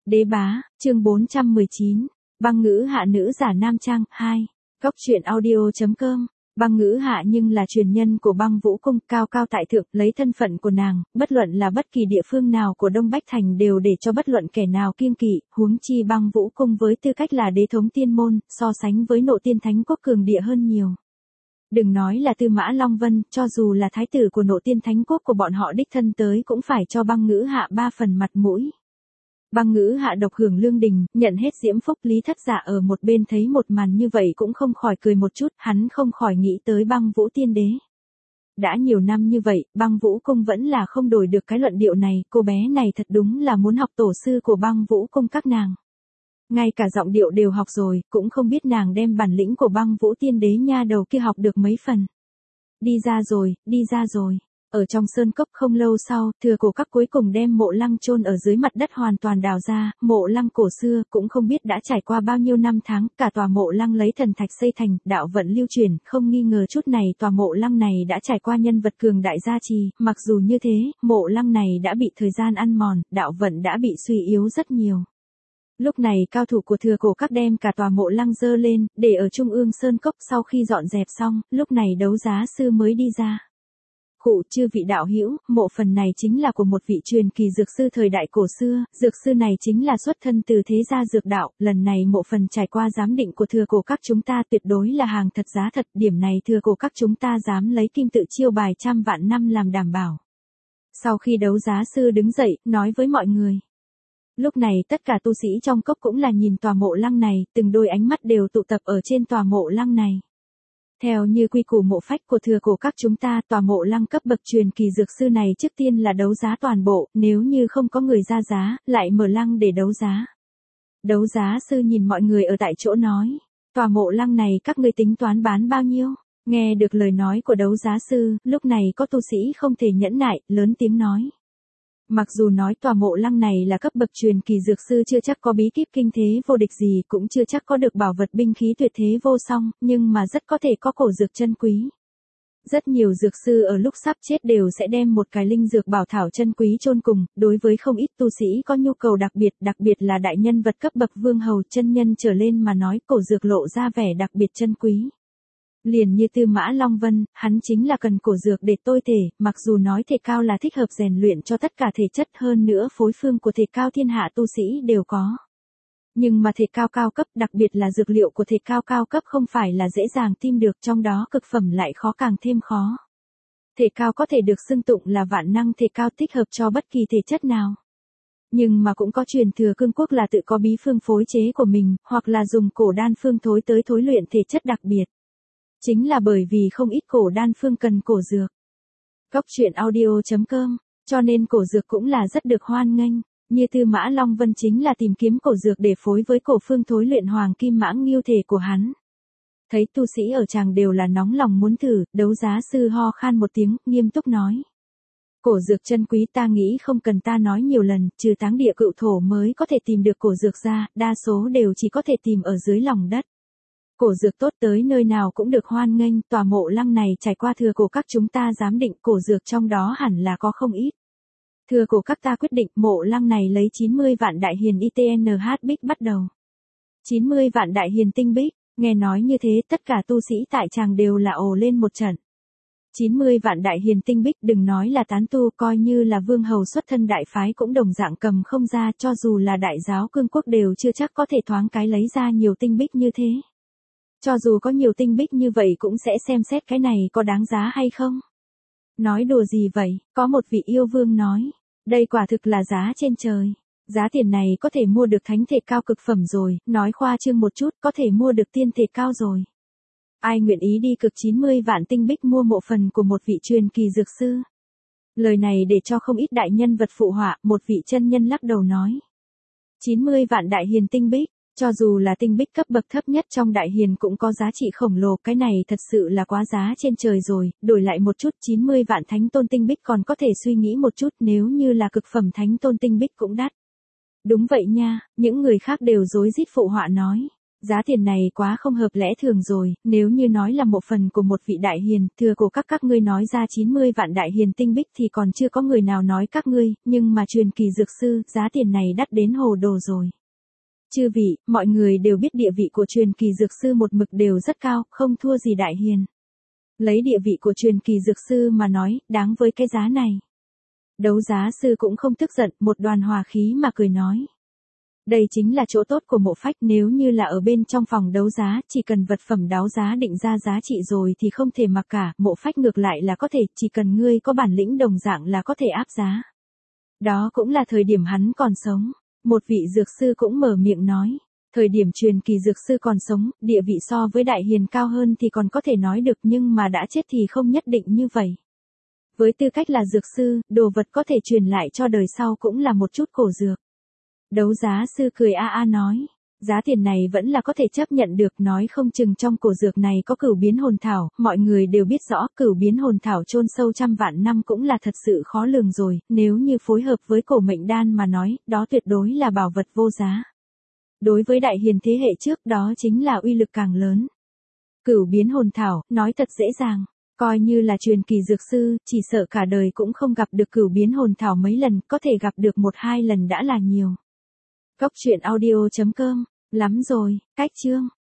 Đế bá, chương 419. Băng ngữ hạ nữ giả nam trang, 2. Góc truyện audio.com. Băng ngữ hạ nhưng là truyền nhân của Băng Vũ Cung, cao cao tại thượng, lấy thân phận của nàng, bất luận là bất kỳ địa phương nào của Đông Bách Thành đều để cho bất luận kẻ nào kiêng kỵ, huống chi Băng Vũ Cung với tư cách là đế thống tiên môn, so sánh với Nộ Tiên Thánh Quốc cường địa hơn nhiều. Đừng nói là Tư Mã Long Vân, cho dù là thái tử của Nộ Tiên Thánh Quốc của bọn họ đích thân tới cũng phải cho Băng ngữ hạ 3 phần mặt mũi. Băng ngữ hạ độc hưởng lương đình, nhận hết diễm phúc. Lý Thất Dạ ở một bên thấy một màn như vậy cũng không khỏi cười một chút, hắn không khỏi nghĩ tới Băng Vũ Tiên Đế. Đã nhiều năm như vậy, Băng Vũ Cung vẫn là không đổi được cái luận điệu này, cô bé này thật đúng là muốn học tổ sư của Băng Vũ Cung các nàng. Ngay cả giọng điệu đều học rồi, cũng không biết nàng đem bản lĩnh của Băng Vũ Tiên Đế nha đầu kia học được mấy phần. Đi ra rồi, đi ra rồi. Ở trong sơn cốc không lâu sau, Thừa Cổ Các cuối cùng đem mộ lăng chôn ở dưới mặt đất hoàn toàn đào ra, mộ lăng cổ xưa, cũng không biết đã trải qua bao nhiêu năm tháng, cả tòa mộ lăng lấy thần thạch xây thành, đạo vận lưu truyền, không nghi ngờ chút này tòa mộ lăng này đã trải qua nhân vật cường đại gia trì, mặc dù như thế, mộ lăng này đã bị thời gian ăn mòn, đạo vận đã bị suy yếu rất nhiều. Lúc này cao thủ của Thừa Cổ Các đem cả tòa mộ lăng dơ lên, để ở trung ương sơn cốc. Sau khi dọn dẹp xong, lúc này đấu giá sư mới đi ra. Khụ, chư vị đạo hữu, mộ phần này chính là của một vị truyền kỳ dược sư thời đại cổ xưa, dược sư này chính là xuất thân từ thế gia dược đạo, lần này mộ phần trải qua giám định của Thừa Cổ Các chúng ta tuyệt đối là hàng thật giá thật, điểm này Thừa Cổ Các chúng ta dám lấy kim tự chiêu bài trăm vạn năm làm đảm bảo. Sau khi đấu giá sư đứng dậy, nói với mọi người. Lúc này tất cả tu sĩ trong cốc cũng là nhìn tòa mộ lăng này, từng đôi ánh mắt đều tụ tập ở trên tòa mộ lăng này. Theo như quy củ mộ phách của Thừa Cổ Các chúng ta, tòa mộ lăng cấp bậc truyền kỳ dược sư này trước tiên là đấu giá toàn bộ, nếu như không có người ra giá, lại mở lăng để đấu giá. Đấu giá sư nhìn mọi người ở tại chỗ nói, tòa mộ lăng này các ngươi tính toán bán bao nhiêu? Nghe được lời nói của đấu giá sư, lúc này có tu sĩ không thể nhẫn nại, lớn tiếng nói. Mặc dù nói tòa mộ lăng này là cấp bậc truyền kỳ dược sư chưa chắc có bí kíp kinh thế vô địch gì, cũng chưa chắc có được bảo vật binh khí tuyệt thế vô song, nhưng mà rất có thể có cổ dược chân quý. Rất nhiều dược sư ở lúc sắp chết đều sẽ đem một cái linh dược bảo thảo chân quý chôn cùng, đối với không ít tu sĩ có nhu cầu đặc biệt là đại nhân vật cấp bậc vương hầu chân nhân trở lên mà nói, cổ dược lộ ra vẻ đặc biệt chân quý. Liền như Tư Mã Long Vân, hắn chính là cần cổ dược để tôi thể, mặc dù nói thể cao là thích hợp rèn luyện cho tất cả thể chất, hơn nữa phối phương của thể cao thiên hạ tu sĩ đều có. Nhưng mà thể cao cao cấp, đặc biệt là dược liệu của thể cao cao cấp không phải là dễ dàng tìm được, trong đó cực phẩm lại khó càng thêm khó. Thể cao có thể được xưng tụng là vạn năng thể cao, thích hợp cho bất kỳ thể chất nào. Nhưng mà cũng có truyền thừa cương quốc là tự có bí phương phối chế của mình, hoặc là dùng cổ đan phương thối luyện thể chất đặc biệt. Chính là bởi vì không ít cổ đan phương cần cổ dược. Góc truyện audio.com, cho nên cổ dược cũng là rất được hoan nghênh, như Tư Mã Long Vân chính là tìm kiếm cổ dược để phối với cổ phương thối luyện hoàng kim mãng nghiêu thể của hắn. Thấy tu sĩ ở tràng đều là nóng lòng muốn thử, đấu giá sư ho khan một tiếng, nghiêm túc nói. Cổ dược chân quý ta nghĩ không cần ta nói nhiều lần, trừ Táng Địa Cựu Thổ mới có thể tìm được cổ dược ra, đa số đều chỉ có thể tìm ở dưới lòng đất. Cổ dược tốt tới nơi nào cũng được hoan nghênh, tòa mộ lăng này trải qua Thừa Cổ Các chúng ta giám định cổ dược trong đó hẳn là có không ít. Thừa Cổ Các ta quyết định mộ lăng này lấy 90 vạn đại hiền ITNH bích bắt đầu. 90 vạn đại hiền tinh bích, nghe nói như thế tất cả tu sĩ tại tràng đều là ồ lên một trận. 90 vạn đại hiền tinh bích đừng nói là tán tu, coi như là vương hầu xuất thân đại phái cũng đồng dạng cầm không ra, cho dù là đại giáo cương quốc đều chưa chắc có thể thoáng cái lấy ra nhiều tinh bích như thế. Cho dù có nhiều tinh bích như vậy cũng sẽ xem xét cái này có đáng giá hay không. Nói đùa gì vậy, có một vị yêu vương nói, đây quả thực là giá trên trời. Giá tiền này có thể mua được thánh thể cao cực phẩm rồi, nói khoa trương một chút có thể mua được tiên thể cao rồi. Ai nguyện ý đi cực 90 vạn tinh bích mua mộ phần của một vị truyền kỳ dược sư. Lời này để cho không ít đại nhân vật phụ họa, một vị chân nhân lắc đầu nói. 90 vạn đại hiền tinh bích. Cho dù là tinh bích cấp bậc thấp nhất trong đại hiền cũng có giá trị khổng lồ, cái này thật sự là quá giá trên trời rồi, đổi lại một chút 90 vạn thánh tôn tinh bích còn có thể suy nghĩ một chút, nếu như là cực phẩm thánh tôn tinh bích cũng đắt. Đúng vậy nha, những người khác đều rối rít phụ họa nói. Giá tiền này quá không hợp lẽ thường rồi, nếu như nói là một phần của một vị đại hiền, thừa của các ngươi nói ra 90 vạn đại hiền tinh bích thì còn chưa có người nào nói các ngươi, nhưng mà truyền kỳ dược sư, giá tiền này đắt đến hồ đồ rồi. Chư vị, mọi người đều biết địa vị của truyền kỳ dược sư một mực đều rất cao, không thua gì đại hiền. Lấy địa vị của truyền kỳ dược sư mà nói, đáng với cái giá này. Đấu giá sư cũng không tức giận, một đoàn hòa khí mà cười nói. Đây chính là chỗ tốt của Mộ Phách, nếu như là ở bên trong phòng đấu giá, chỉ cần vật phẩm đấu giá định ra giá trị rồi thì không thể mặc cả, Mộ Phách ngược lại là có thể, chỉ cần ngươi có bản lĩnh đồng dạng là có thể áp giá. Đó cũng là thời điểm hắn còn sống. Một vị dược sư cũng mở miệng nói. Thời điểm truyền kỳ dược sư còn sống, địa vị so với đại hiền cao hơn thì còn có thể nói được, nhưng mà đã chết thì không nhất định như vậy. Với tư cách là dược sư, đồ vật có thể truyền lại cho đời sau cũng là một chút cổ dược. Đấu giá sư cười nói. Giá tiền này vẫn là có thể chấp nhận được, nói không chừng trong cổ dược này có cửu biến hồn thảo, mọi người đều biết rõ cửu biến hồn thảo chôn sâu trăm vạn năm cũng là thật sự khó lường rồi, nếu như phối hợp với cổ mệnh đan mà nói, đó tuyệt đối là bảo vật vô giá. Đối với đại hiền thế hệ trước đó chính là uy lực càng lớn. Cửu biến hồn thảo, nói thật dễ dàng, coi như là truyền kỳ dược sư, chỉ sợ cả đời cũng không gặp được cửu biến hồn thảo mấy lần, có thể gặp được 1-2 lần đã là nhiều. Cốc truyện audio.com, lắm rồi, cách chương.